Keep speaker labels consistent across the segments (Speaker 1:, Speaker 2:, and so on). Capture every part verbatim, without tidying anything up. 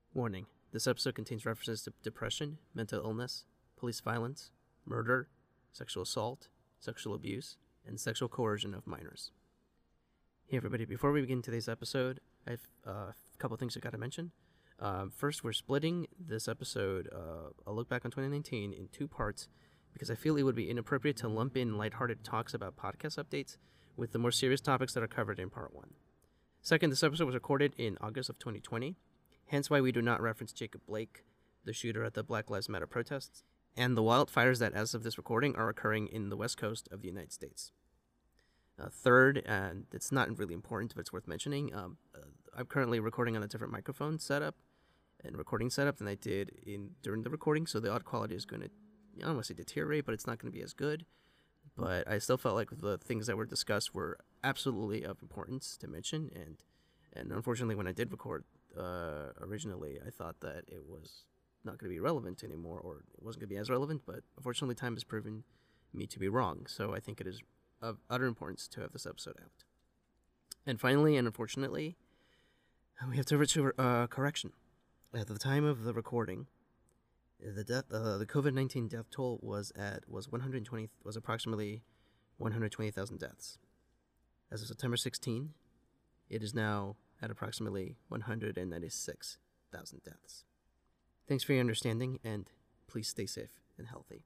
Speaker 1: Warning: this episode contains references to depression, mental illness, police violence, murder, sexual assault, sexual abuse, and sexual coercion of minors. Hey everybody, before we begin today's episode, I have uh, a couple things I gotta mention. Um, first, we're splitting this episode, uh, a look back on twenty nineteen, in two parts because I feel it would be inappropriate to lump in lighthearted talks about podcast updates with the more serious topics that are covered in part one. Second, this episode was recorded in August of twenty twenty, hence why we do not reference Jacob Blake, the shooter at the Black Lives Matter protests, and the wildfires that, as of this recording, are occurring in the west coast of the United States. Uh, third, and it's not really important, but it's worth mentioning, um, uh, I'm currently recording on a different microphone setup and recording setup than I did in during the recording, so the audio quality is going to, I don't want to say deteriorate, but it's not going to be as good. But I still felt like the things that were discussed were absolutely of importance to mention, and and unfortunately, when I did record uh, originally, I thought that it was not going to be relevant anymore, or it wasn't going to be as relevant. But unfortunately, time has proven me to be wrong. So I think it is of utter importance to have this episode out. And finally, and unfortunately, we have to reach a uh, correction. At the time of the recording, the death, uh, the COVID nineteen death toll was at was one hundred twenty was approximately one hundred twenty thousand deaths. As of September sixteenth, it is now at approximately one hundred ninety-six thousand deaths. Thanks for your understanding, and please stay safe and healthy.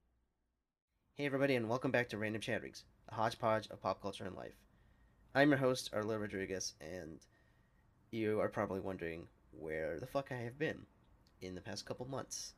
Speaker 1: Hey everybody, and welcome back to Random Chatterings, a hodgepodge of pop culture and life. I'm your host, Arlo Rodriguez, and you are probably wondering where the fuck I have been in the past couple months.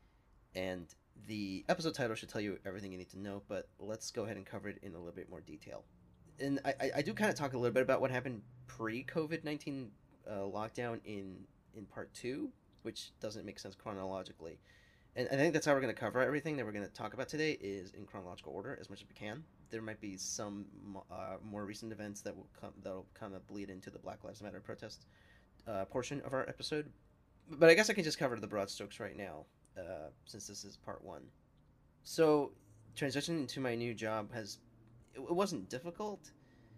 Speaker 1: And the episode title should tell you everything you need to know, but let's go ahead and cover it in a little bit more detail. And I, I do kind of talk a little bit about what happened pre-COVID nineteen uh, lockdown in, in part two, which doesn't make sense chronologically. And I think that's how we're going to cover everything that we're going to talk about today is in chronological order as much as we can. There might be some uh, more recent events that will come that'll kind of bleed into the Black Lives Matter protest uh, portion of our episode. But I guess I can just cover the broad strokes right now, uh, since this is part one. So, transitioning to my new job has, it, it wasn't difficult,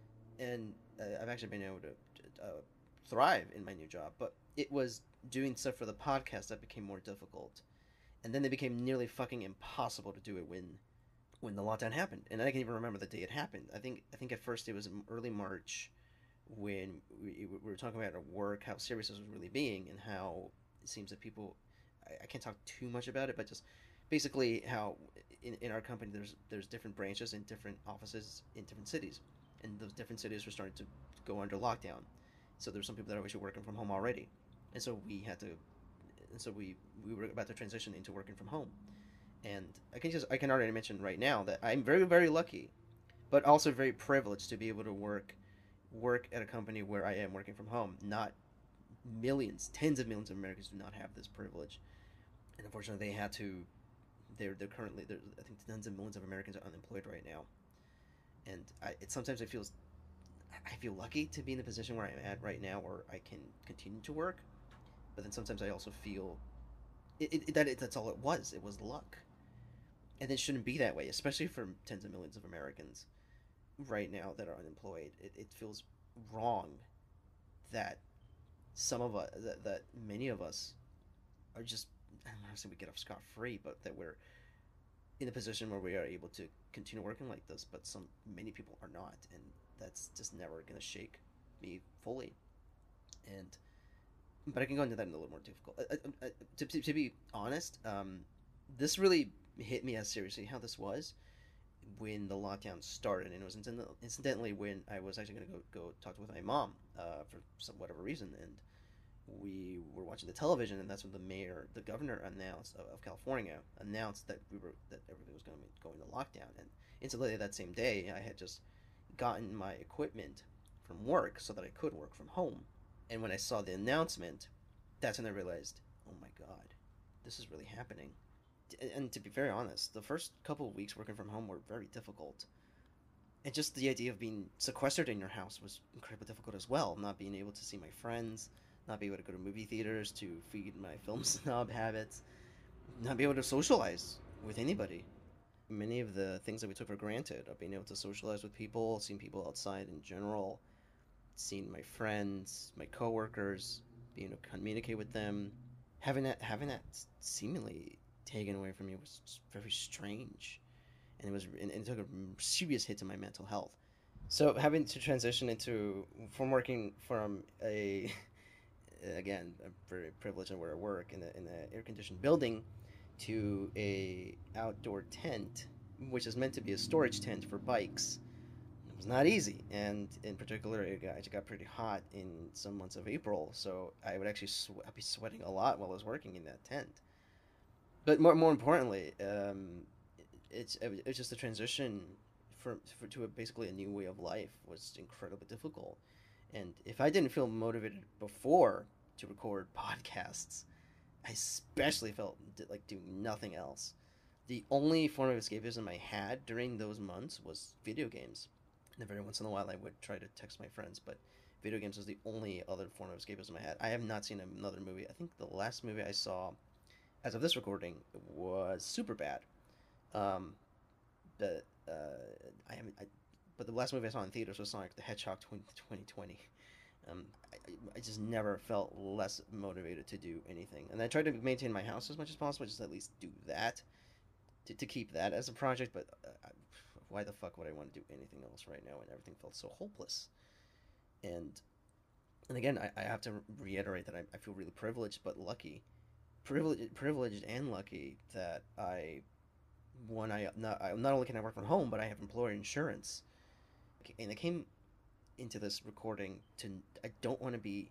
Speaker 1: and uh, I've actually been able to uh, thrive in my new job, but it was doing stuff for the podcast that became more difficult. And then they became nearly fucking impossible to do it when when the lockdown happened. And I can even remember the day it happened. I think I think at first it was in early March when we, we were talking about at work how serious this was really being and how it seems that people, I, I can't talk too much about it, but just basically how in, in our company there's there's different branches and different offices in different cities, and those different cities were starting to go under lockdown. So there's some people that are actually working from home already, and so we had to, and so we we were about to transition into working from home. And I can just I can already mention right now that I'm very very lucky, but also very privileged to be able to work work at a company where I am working from home. Not millions, tens of millions of Americans do not have this privilege, and unfortunately, they had to. They're they're currently they're, I think tens of millions of Americans are unemployed right now, and I it sometimes it feels I feel lucky to be in the position where I'm at right now, where I can continue to work, but then sometimes I also feel it, it, that it, that's all it was. It was luck, and it shouldn't be that way, especially for tens of millions of Americans right now that are unemployed. It, it feels wrong that some of us, that, that many of us are just, I don't want to say we get off scot free, but that we're in a position where we are able to continue working like this, but some many people are not, and that's just never going to shake me fully. And but I can go into that in a little more difficult. Uh, uh, uh, to, to, to be honest, um, this really hit me as seriously how this was when the lockdown started, and it was incidentally when I was actually going to go go talk with my mom uh, for some whatever reason, and we were watching the television, and that's when the mayor, the governor announced of, of California announced that we were that everything was going to be going to lockdown, and incidentally that same day I had just gotten my equipment from work so that I could work from home, and when I saw the announcement, that's when I realized, oh my god, this is really happening. And to be very honest, the first couple of weeks working from home were very difficult. And just the idea of being sequestered in your house was incredibly difficult as well. Not being able to see my friends, not being able to go to movie theaters to feed my film snob habits, not being able to socialize with anybody. Many of the things that we took for granted of being able to socialize with people, seeing people outside in general, seeing my friends, my coworkers, you know, communicate with them. Having that having that seemingly taken away from me was very strange, and it was and it took a serious hit to my mental health. So having to transition into from working from a again a very privileged where I work in a in an air conditioned building to a outdoor tent, which is meant to be a storage tent for bikes. It was not easy, and in particular, it got, it got pretty hot in some months of April, so I would actually sw- I'd be sweating a lot while I was working in that tent. But more more importantly, um, it's it's just the transition for, for to a, basically a new way of life was incredibly difficult, and if I didn't feel motivated before to record podcasts, I especially felt like doing nothing else. The only form of escapism I had during those months was video games. And every once in a while, I would try to text my friends, but video games was the only other form of escapism I had. I have not seen another movie. I think the last movie I saw, as of this recording, was Superbad. Um, the uh, I haven't. I, but the last movie I saw in theaters was Sonic the Hedgehog twenty twenty. Um, I, I just never felt less motivated to do anything, and I tried to maintain my house as much as possible, just at least do that, to, to keep that as a project. But uh, I, why the fuck would I want to do anything else right now when everything felt so hopeless? And and again, I, I have to reiterate that I, I feel really privileged, but lucky, privileged, privileged and lucky that I, one, I not I, not only can I work from home, but I have employer insurance, and I came into this recording to I don't want to be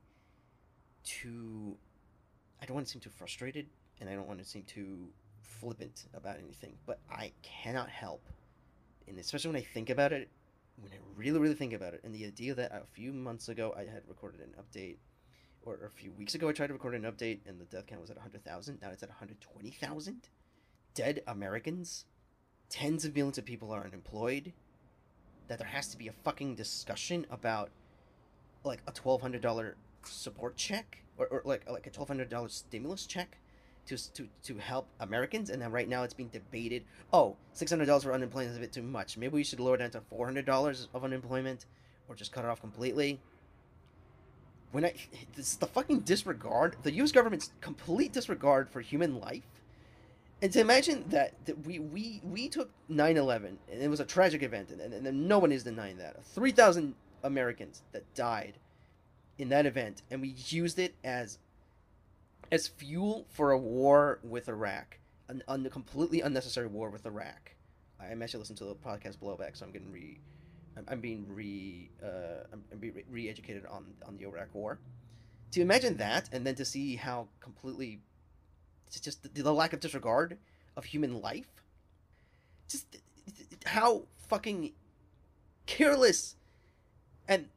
Speaker 1: too I don't want to seem too frustrated, and I don't want to seem too flippant about anything, but I cannot help, and especially when I think about it, when I really really think about it, and the idea that a few months ago I had recorded an update, or a few weeks ago I tried to record an update and the death count was at one hundred thousand. Now it's at one hundred twenty thousand dead Americans. Tens of millions of people are unemployed. That there has to be a fucking discussion about like a twelve hundred dollar support check, or, or like like a twelve hundred dollar stimulus check to to to help Americans, and then right now it's being debated. Oh, six hundred dollars for unemployment is a bit too much. Maybe we should lower it down to four hundred dollars of unemployment, or just cut it off completely. When I this the fucking disregard, the U S government's complete disregard for human life. And to imagine that, that we, we, we took nine eleven, and it was a tragic event, and, and, and no one is denying that. three thousand Americans that died in that event, and we used it as as fuel for a war with Iraq, an, a completely unnecessary war with Iraq. I'm actually listening to the podcast Blowback, so I'm getting re, I'm, I'm being re, uh, I'm, I'm being re-educated on on the Iraq War. To imagine that, and then to see how completely it's just the, the lack of disregard of human life. Just how fucking careless and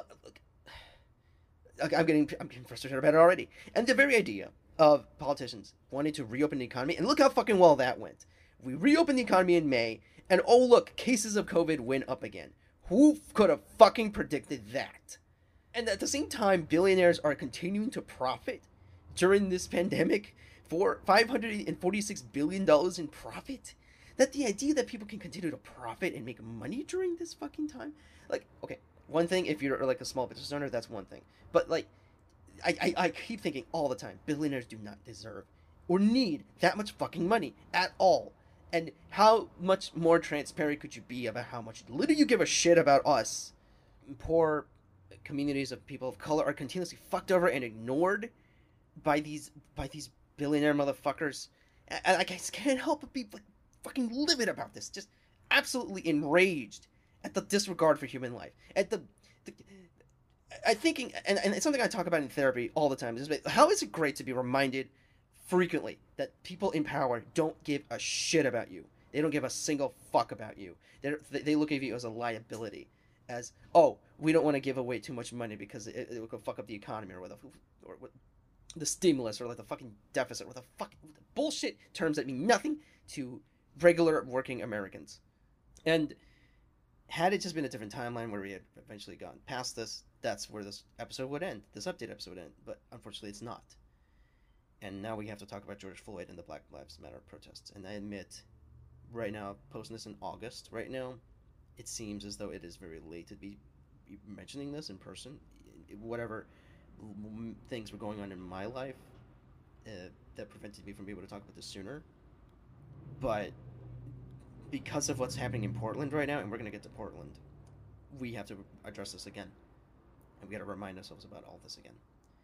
Speaker 1: I'm getting I'm getting frustrated about it already. And the very idea of politicians wanting to reopen the economy, and look how fucking well that went. We reopened the economy in May, and oh look, cases of COVID went up again. Who could have fucking predicted that? And at the same time, billionaires are continuing to profit during this pandemic. For five hundred forty-six billion dollars in profit? That the idea that people can continue to profit and make money during this fucking time? Like, okay, one thing, if you're like a small business owner, that's one thing. But like, I, I, I keep thinking all the time, billionaires do not deserve or need that much fucking money at all. And how much more transparent could you be about how much little you give a shit about us? Poor communities of people of color are continuously fucked over and ignored by these by these billionaire motherfuckers, and I just can't help but be like fucking livid about this. Just absolutely enraged at the disregard for human life. At the, the I thinking, and, and it's something I talk about in therapy all the time. Is how is it great to be reminded frequently that people in power don't give a shit about you. They don't give a single fuck about you. They they look at you as a liability, as oh we don't want to give away too much money because it, it will fuck up the economy or what, or what. The stimulus or like the fucking deficit or the fucking bullshit terms that mean nothing to regular working Americans. And had it just been a different timeline where we had eventually gone past this, that's where this episode would end. This update episode would end. But unfortunately, it's not. And now we have to talk about George Floyd and the Black Lives Matter protests. And I admit, right now, posting this in August, right now, it seems as though it is very late to be mentioning this in person. Whatever m- things were going on in my life uh, that prevented me from being able to talk about this sooner. But because of what's happening in Portland right now, and we're gonna get to Portland, we have to address this again, and we got to remind ourselves about all this again.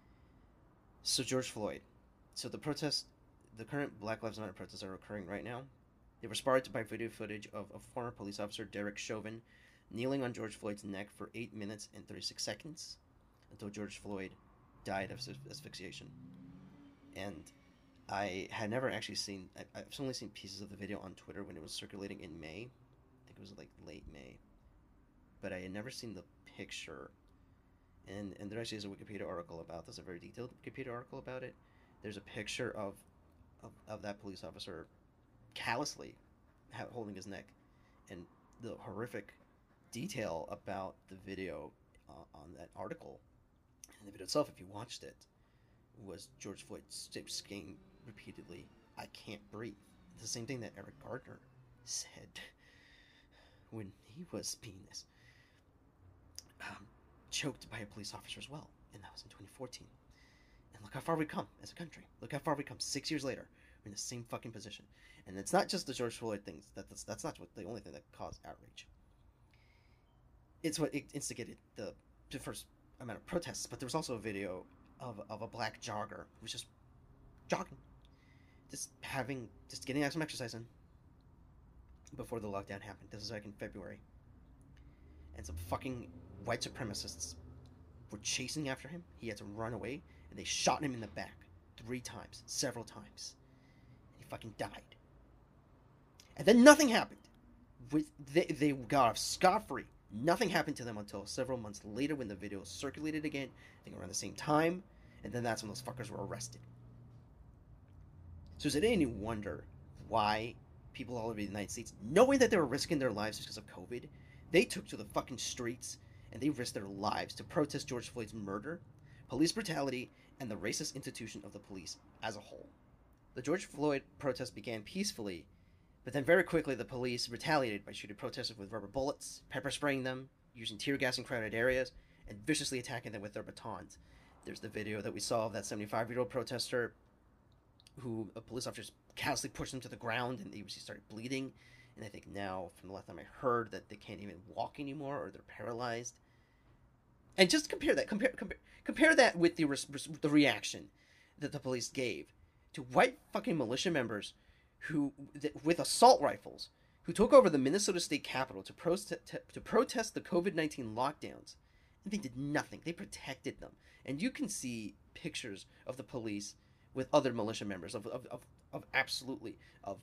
Speaker 1: So George Floyd. So the protests, the current Black Lives Matter protests are occurring right now. They were sparked by video footage of a former police officer, Derek Chauvin, kneeling on George Floyd's neck for eight minutes and thirty-six seconds until George Floyd died of asphyxiation. And I had never actually seen, I, I've only seen pieces of the video on Twitter when it was circulating in May. I think it was like late May. But I had never seen the picture. And, and there actually is a Wikipedia article about this, a very detailed Wikipedia article about it. There's a picture of, of, of that police officer callously holding his neck, and the horrific detail about the video uh, on that article, and the video itself, if you watched it, was George Floyd saying repeatedly, "I can't breathe." The same thing that Eric Gardner said when he was being this um, choked by a police officer as well, and that was in twenty fourteen. And look how far we come as a country. Look how far we come. Six years later, we're in the same fucking position. And it's not just the George Floyd things. That, that's that's not what, the only thing that caused outrage. It's what instigated the, the first amount of protests. But there was also a video of, of a black jogger who was just jogging. Just having, just getting some exercise in before the lockdown happened. This is like in February. And some fucking white supremacists were chasing after him. He had to run away. And they shot him in the back three times, several times. And he fucking died. And then nothing happened. With they, they got off scot-free. Nothing happened to them until several months later when the video circulated again. I think around the same time. And then that's when those fuckers were arrested. So is it any wonder why people all over the United States, knowing that they were risking their lives because of COVID, they took to the fucking streets and they risked their lives to protest George Floyd's murder, police brutality, and the racist institution of the police as a whole. The George Floyd protest began peacefully, but then very quickly the police retaliated by shooting protesters with rubber bullets, pepper spraying them, using tear gas in crowded areas, and viciously attacking them with their batons. There's the video that we saw of that seventy-five-year-old protester who a police officer callously pushed him to the ground and he started bleeding. And I think now, from the last time I heard, that they can't even walk anymore or they're paralyzed. And just compare that, compare compare, compare that with the the reaction that the police gave to white fucking militia members who, with assault rifles, who took over the Minnesota State Capitol to protest to protest the COVID nineteen lockdowns, and they did nothing. They protected them, and you can see pictures of the police with other militia members of of of, of absolutely of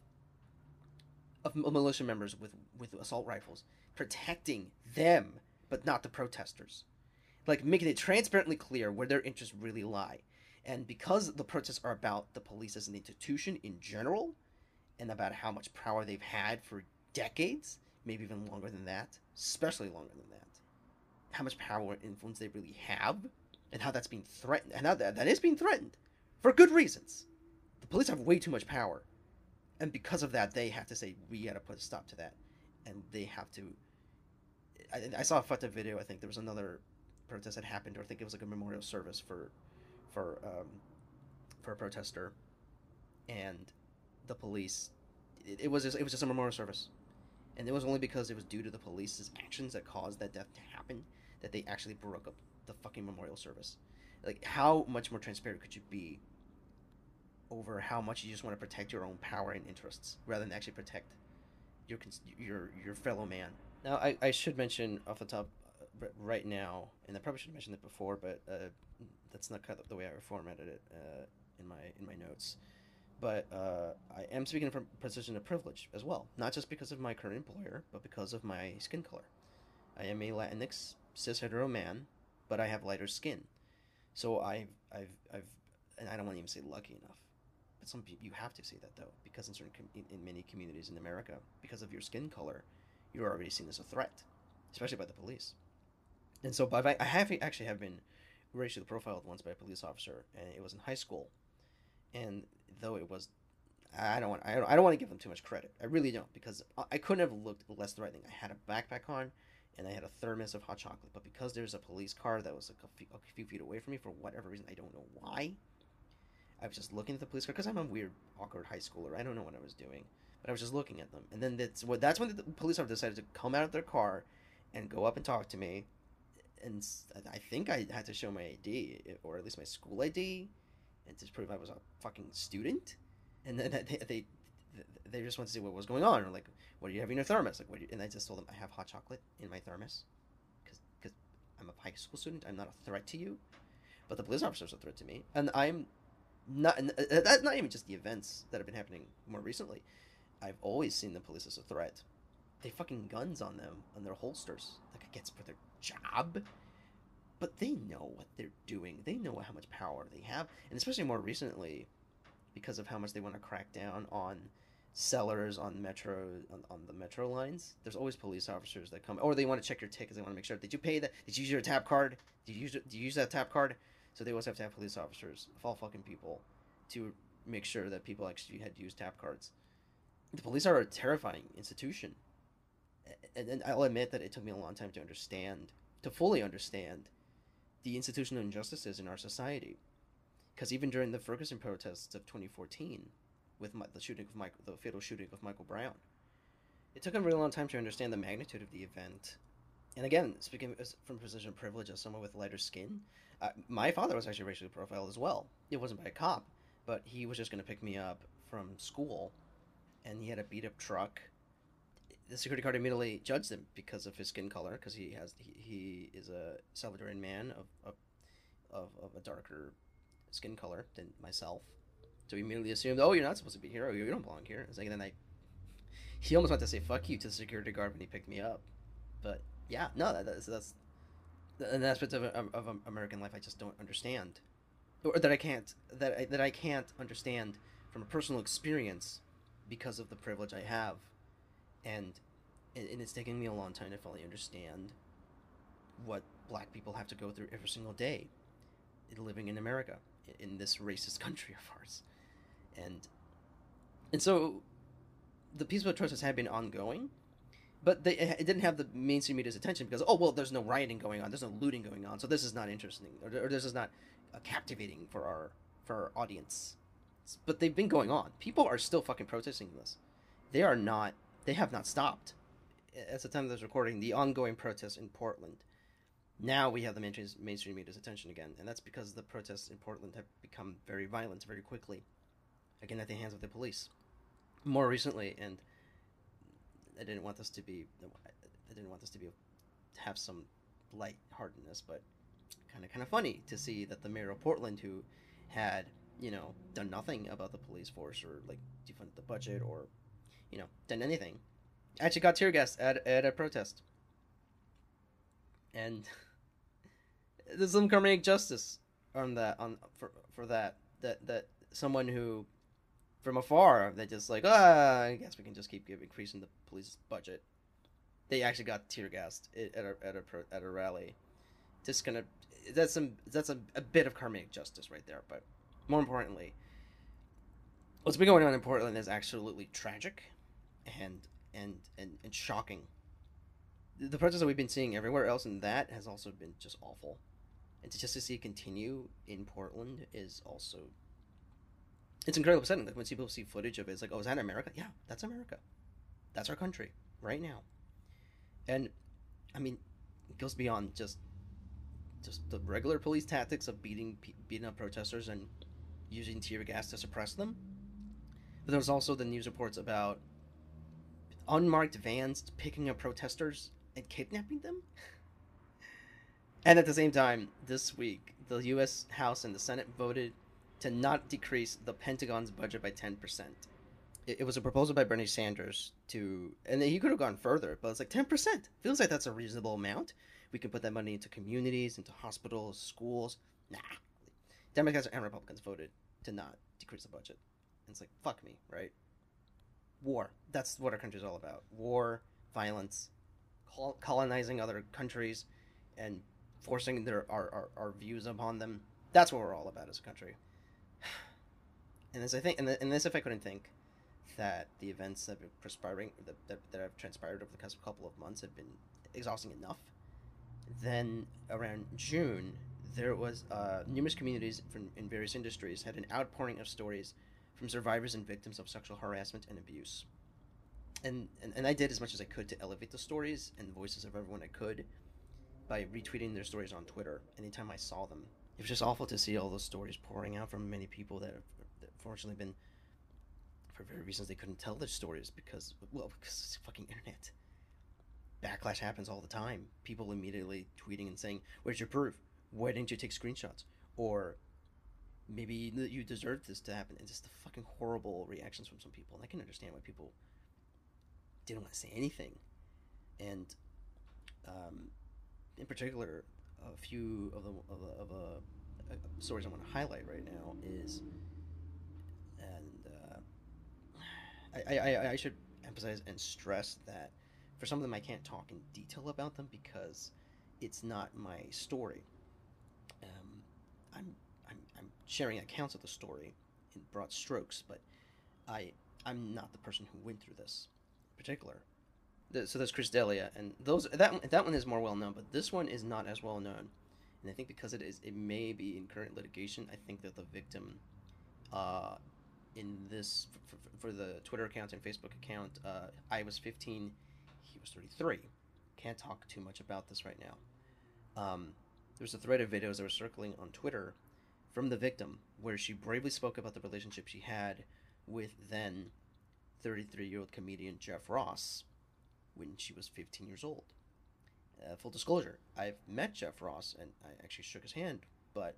Speaker 1: of militia members with with assault rifles protecting them, but not the protesters. Like, making it transparently clear where their interests really lie. And because the protests are about the police as an institution in general, and about how much power they've had for decades, maybe even longer than that, especially longer than that, how much power and influence they really have, and how that's being threatened, and how that, that is being threatened, for good reasons. The police have way too much power, and because of that, they have to say, we gotta put a stop to that, and they have to... I, I saw a photo video, I think there was another protest that happened, or I think it was like a memorial service for for um, for a protester, and the police, it, it was just, it was just a memorial service, and it was only because it was due to the police's actions that caused that death to happen that they actually broke up the fucking memorial service. Like, how much more transparent could you be over how much you just want to protect your own power and interests rather than actually protect your your your fellow man? Now, I, I should mention off the top right now, and I probably should have mentioned it before, but uh, that's not kind of the way I formatted it uh, in my in my notes. But uh, I am speaking from a position of privilege as well, not just because of my current employer, but because of my skin color. I am a Latinx cis hetero man, but I have lighter skin, so I've I've I've and I don't want to even say lucky enough, but some people, you have to say that though, because in certain com- in, in many communities in America, because of your skin color, you're already seen as a threat, especially by the police. And so, but I have actually have been racially profiled once by a police officer, and it was in high school. And though it was, I don't want, I don't, I don't want to give them too much credit. I really don't, because I couldn't have looked less threatening. I had a backpack on,
Speaker 2: and I had a thermos of hot chocolate. But because there's a police car that was like a few, a few feet away from me for whatever reason, I don't know why. I was just looking at the police car because I'm a weird, awkward high schooler. I don't know what I was doing, but I was just looking at them. And then that's what that's when the police officer decided to come out of their car and go up and talk to me. And I think I had to show my I D, or at least my school I D, and to prove I was a fucking student. And then they they, they just wanted to see what was going on, or like, what do you have in your thermos? Like, what? Do you, and I just told them I have hot chocolate in my thermos, because because I'm a high school student. I'm not a threat to you, but the police officer is a threat to me, and I'm not. That's not even just the events that have been happening more recently. I've always seen the police as a threat. They fucking guns on them, on their holsters, like I guess for their job. But they know what they're doing. They know how much power they have, and especially more recently, because of how much they want to crack down on sellers on metro on, on the metro lines. There's always police officers that come, or they want to check your tickets. They want to make sure, did you pay that? Did you use your tap card? Did you use did you use that tap card? So they always have to have police officers of all fucking people to make sure that people actually had used tap cards. The police are a terrifying institution, and, and I'll admit that it took me a long time to understand, to fully understand, the institutional injustices in our society. Because even during the Ferguson protests of twenty fourteen, with my, the shooting of Michael, the fatal shooting of Michael Brown, it took a really long time to understand the magnitude of the event. And again, speaking from a position of privilege as someone with lighter skin, uh, my father was actually racially profiled as well. It wasn't by a cop, but he was just going to pick me up from school, and he had a beat up truck. The security guard immediately judged him because of his skin color, because he has he, he is a Salvadoran man of, of of of a darker skin color than myself. So he immediately assumed, oh, you're not supposed to be here. Oh, you don't belong here. It's like, and then I, he almost wanted to say fuck you to the security guard when he picked me up. But yeah, no, that, that's that's an aspect of, of, of American life I just don't understand, or that I can't that I, that I can't understand from a personal experience because of the privilege I have, and and it's taken me a long time to fully understand what black people have to go through every single day living in America, in this racist country of ours. And and so the peaceful protests had been ongoing, but they it didn't have the mainstream media's attention because, oh, well, there's no rioting going on, there's no looting going on, so this is not interesting, or, or this is not uh, captivating for our for our audience. But they've been going on. People are still fucking protesting this. They are not. They have not stopped. At the time of this recording, the ongoing protests in Portland. Now we have the mainstream media's attention again, and that's because the protests in Portland have become very violent very quickly, again at the hands of the police. More recently, and I didn't want this to be, I didn't want this to be, to have some lightheartedness, but kind of kind of funny to see that the mayor of Portland, who had, you know, done nothing about the police force or like defunded the budget or, you know, done anything, actually got tear gas at at a protest. And there's some karmic justice on that, on for for that that that someone who, from afar, they just like, ah, I guess we can just keep giving, increasing the police budget. They actually got tear gassed at a at a at a rally. Just gonna that's some that's a, a bit of karmic justice right there. But more importantly, what's been going on in Portland is absolutely tragic, and and and, and shocking. The protests that we've been seeing everywhere else in that has also been just awful. And to just to see it continue in Portland is also, it's incredibly upsetting. Like when people see footage of it, it's like, oh, is that America? Yeah, that's America. That's our country right now. And I mean, it goes beyond just just the regular police tactics of beating beating up protesters and using tear gas to suppress them. But there's also the news reports about unmarked vans picking up protesters and kidnapping them. And at the same time, this week, the U S House and the Senate voted to not decrease the Pentagon's budget by ten percent. It, it was a proposal by Bernie Sanders to, and he could have gone further, but it's like ten percent. Feels like that's a reasonable amount. We can put that money into communities, into hospitals, schools. Nah. Democrats and Republicans voted to not decrease the budget. And it's like, fuck me, right? War. That's what our country's all about. War, violence, col- colonizing other countries, and forcing their our, our, our views upon them. That's what we're all about as a country. And as I think, and, and as if I couldn't think that the events that have been perspiring, that, that, that have transpired over the past couple of months have been exhausting enough. Then around June, there was uh, numerous communities from, in various industries had an outpouring of stories from survivors and victims of sexual harassment and abuse. And, and, and I did as much as I could to elevate the stories and the voices of everyone I could by retweeting their stories on Twitter anytime I saw them. It was just awful to see all those stories pouring out from many people that have that fortunately been, for very reasons they couldn't tell their stories because, well, because it's fucking internet. Backlash happens all the time. People immediately tweeting and saying, "Where's your proof? Why didn't you take screenshots?" Or maybe you deserved this to happen. And just the fucking horrible reactions from some people. And I can understand why people didn't want to say anything. And um, in particular, a few of the of the, of the uh, stories I want to highlight right now is, and uh, I, I I should emphasize and stress that for some of them I can't talk in detail about them because it's not my story. Um, I'm I'm I'm sharing accounts of the story in broad strokes, but I I'm not the person who went through this in particular. The, so there's Chris D'Elia, and those that that one is more well known, but this one is not as well known. And I think because it is, it may be in current litigation. I think that the victim, uh, in this for, for, for the Twitter account and Facebook account, uh, I was fifteen, he was thirty-three. Can't talk too much about this right now. Um, there was a thread of videos that were circling on Twitter from the victim where she bravely spoke about the relationship she had with then thirty-three-year-old comedian Jeff Ross when she was fifteen years old. Uh, full disclosure, I've met Jeff Ross, and I actually shook his hand, but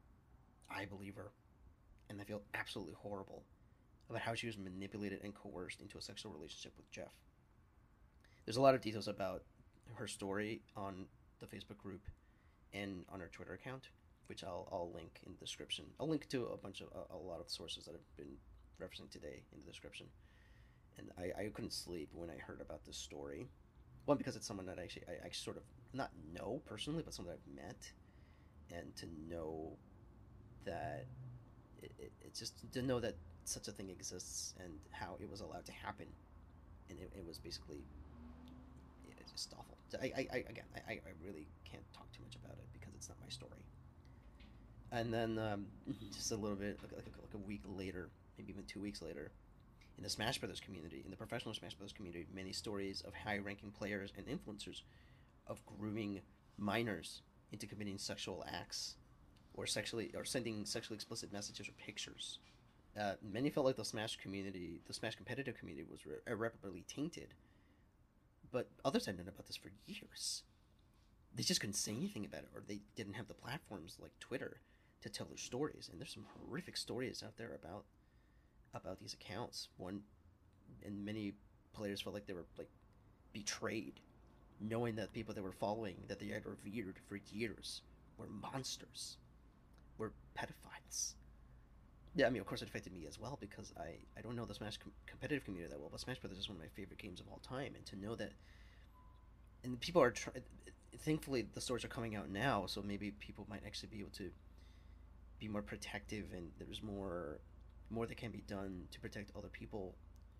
Speaker 2: I believe her, and I feel absolutely horrible about how she was manipulated and coerced into a sexual relationship with Jeff. There's a lot of details about her story on the Facebook group and on her Twitter account, which I'll, I'll link in the description. I'll link to a bunch of, a, a lot of sources that have been referencing today in the description. And I, I couldn't sleep when I heard about this story. One, because it's someone that I actually, I, I sort of, not know personally, but someone that I've met. And to know that, it, it, it's just to know that such a thing exists and how it was allowed to happen. And it, it was basically, it's just awful. I, I, I again, I, I really can't talk too much about it because it's not my story. And then um, just a little bit, like, like, like a week later, maybe even two weeks later, in the Smash Brothers community, in the professional Smash Brothers community, many stories of high-ranking players and influencers of grooming minors into committing sexual acts or sexually or sending sexually explicit messages or pictures. Uh, many felt like the Smash community, the Smash competitive community, was re- irreparably tainted. But others had known about this for years. They just couldn't say anything about it, or they didn't have the platforms like Twitter to tell their stories. And there's some horrific stories out there about about these accounts. One, and many players felt like they were like betrayed, knowing that people they were following, that they had revered for years, were monsters, were pedophiles. Yeah, I mean, of course, it affected me as well because I, I don't know the Smash com- competitive community that well, but Smash Brothers is one of my favorite games of all time, and to know that, and people are trying. Thankfully, the stories are coming out now, so maybe people might actually be able to be more protective, and there's more. more that can be done to protect other people.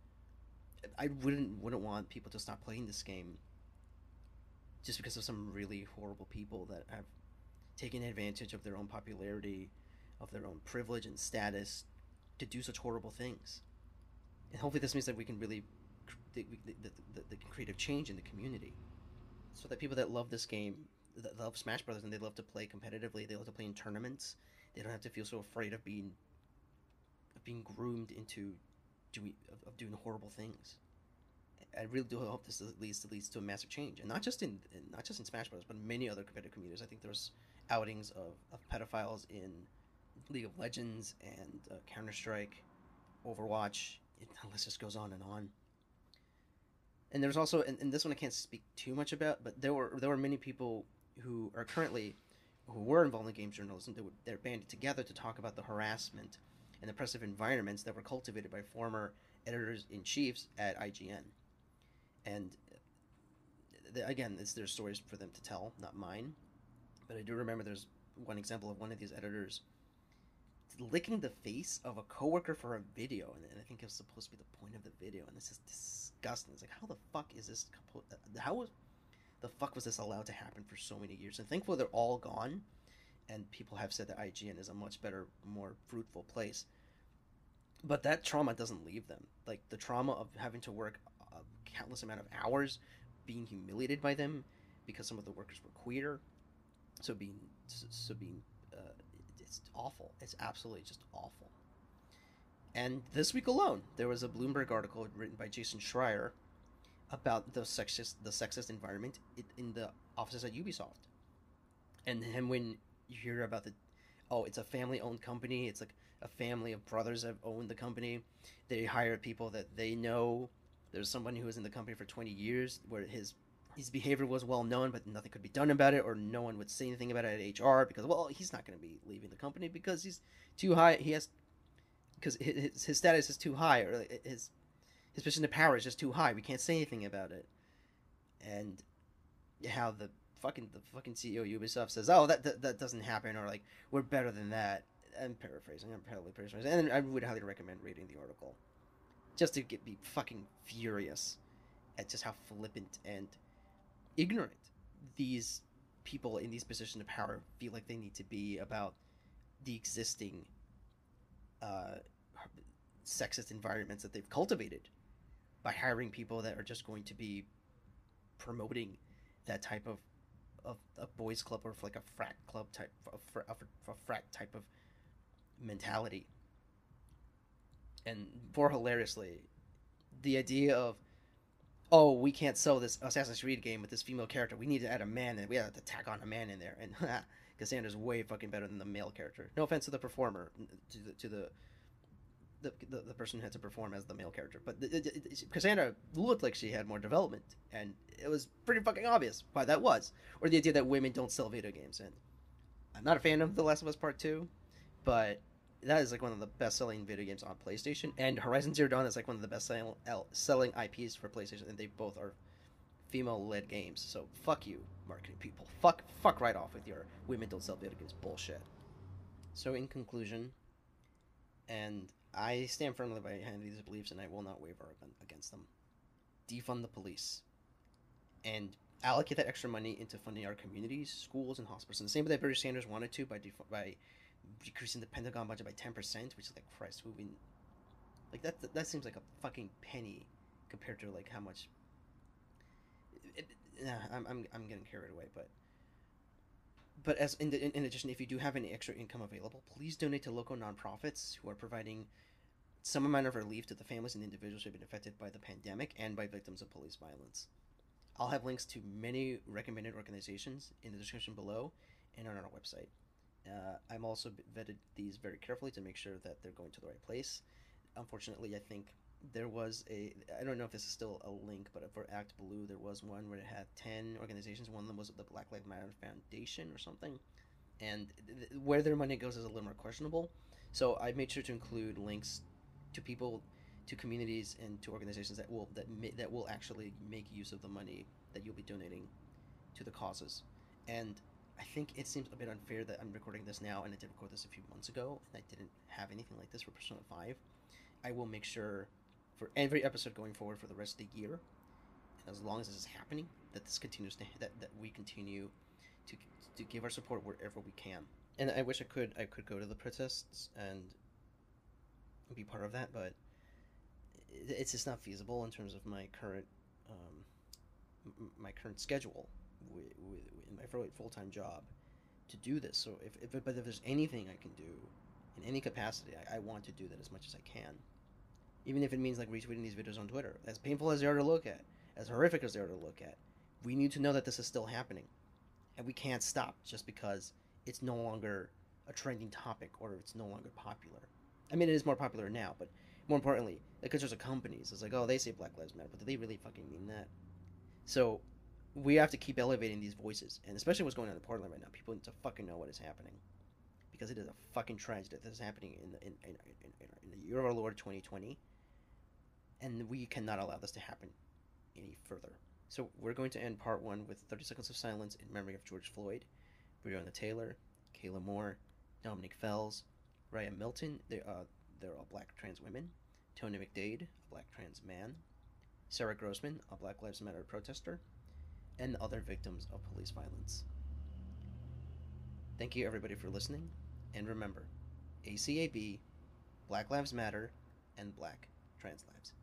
Speaker 2: I wouldn't wouldn't want people to stop playing this game just because of some really horrible people that have taken advantage of their own popularity, of their own privilege and status to do such horrible things. And hopefully this means that we can really that, we, that, that, that can create a change in the community so that people that love this game, that love Smash Brothers, and they love to play competitively, they love to play in tournaments, they don't have to feel so afraid of being being groomed into doing of, of doing horrible things. I really do hope this leads to leads to a massive change, and not just in, in not just in Smash Bros, but in many other competitive communities. I think there's outings of, of pedophiles in League of Legends and uh, Counter Strike, Overwatch. It, the list just goes on and on. And there's also, and, and this one I can't speak too much about, but there were there were many people who are currently who were involved in games journalism. They were, they're banded together to talk about the harassment and oppressive environments that were cultivated by former editors-in-chiefs at I G N. And the, again, it's their stories for them to tell, not mine. But I do remember there's one example of one of these editors licking the face of a coworker for a video, and, and I think it was supposed to be the point of the video, and this is disgusting. It's like, how the fuck is this? How was the fuck was this allowed to happen for so many years? And thankfully they're all gone, and people have said that I G N is a much better, more fruitful place. But that trauma doesn't leave them. Like the trauma of having to work a countless amount of hours, being humiliated by them because some of the workers were queer, so being so being uh, it's awful. It's absolutely just awful. And this week alone, there was a Bloomberg article written by Jason Schreier about the sexist the sexist environment in the offices at Ubisoft. And then when you hear about the, oh, it's a family-owned company. It's like a family of brothers have owned the company. They hire people that they know. There's someone who was in the company for twenty years where his his behavior was well known, but nothing could be done about it, or no one would say anything about it at H R because, well, he's not going to be leaving the company because he's too high. He has because his, his status is too high, or his his position of power is just too high. We can't say anything about it. And how the fucking the fucking C E O of Ubisoft says, "Oh, that, that that doesn't happen," or like, "We're better than that." I'm paraphrasing. I'm probably paraphrasing, and I would highly recommend reading the article, just to get be fucking furious at just how flippant and ignorant these people in these positions of power feel like they need to be about the existing uh, sexist environments that they've cultivated by hiring people that are just going to be promoting that type of of a boys club or like a frat club type of a, a frat type of mentality. And more hilariously, the idea of, oh, we can't sell this Assassin's Creed game with this female character. We need to add a man, and we have to tack on a man in there. And Cassandra's way fucking better than the male character. No offense to the performer, to the to the the, the, the person who had to perform as the male character, but it, it, it, Cassandra looked like she had more development, and it was pretty fucking obvious why that was. Or the idea that women don't sell video games. And I'm not a fan of The Last of Us Part Two, but that is like one of the best-selling video games on PlayStation, and Horizon Zero Dawn is like one of the best-selling I Ps for PlayStation, and they both are female-led games. So fuck you, marketing people. Fuck, fuck right off with your women don't sell video games bullshit. So in conclusion, and I stand firmly behind these beliefs, and I will not waver against them. Defund the police, and allocate that extra money into funding our communities, schools, and hospitals. And the same way that Bernie Sanders wanted to by def- by decreasing the Pentagon budget by ten percent, which is like, Christ, moving like that. That seems like a fucking penny compared to like how much. It, it, nah, I'm I'm I'm getting carried away, but. But as in, the, in addition, if you do have any extra income available, please donate to local nonprofits who are providing some amount of relief to the families and individuals who have been affected by the pandemic and by victims of police violence. I'll have links to many recommended organizations in the description below and on our website. Uh, I'm also vetted these very carefully to make sure that they're going to the right place. Unfortunately, I think there was a, I don't know if this is still a link, but for Act Blue, there was one where it had ten organizations. One of them was the Black Lives Matter Foundation or something. And th- where their money goes is a little more questionable. So I made sure to include links to people, to communities, and to organizations that will that may, that will actually make use of the money that you'll be donating to the causes. And I think it seems a bit unfair that I'm recording this now, and I did record this a few months ago, and I didn't have anything like this for Persona five. I will make sure for every episode going forward for the rest of the year, and as long as this is happening, that this continues to that, that we continue to to give our support wherever we can. And I wish I could I could go to the protests and be part of that, but it's just not feasible in terms of my current um, my current schedule with, with, with my full-time job to do this. So if, if but if there's anything I can do in any capacity, I, I want to do that as much as I can. Even if it means like retweeting these videos on Twitter. As painful as they are to look at, as horrific as they are to look at, we need to know that this is still happening. And we can't stop just because it's no longer a trending topic or it's no longer popular. I mean, it is more popular now, but more importantly, because there's a companies, it's like, oh, they say Black Lives Matter, but do they really fucking mean that? So we have to keep elevating these voices, and especially what's going on in Portland right now. People need to fucking know what is happening, because it is a fucking tragedy that is happening in the, in, in, in, in the year of our Lord twenty twenty. And we cannot allow this to happen any further. So we're going to end part one with thirty seconds of silence in memory of George Floyd, Breonna Taylor, Kayla Moore, Dominic Fells, Raya Milton, they're, uh, they're all black trans women, Tony McDade, a black trans man, Sarah Grossman, a Black Lives Matter protester, and other victims of police violence. Thank you, everybody, for listening. And remember, A C A B, Black Lives Matter, and Black Trans Lives.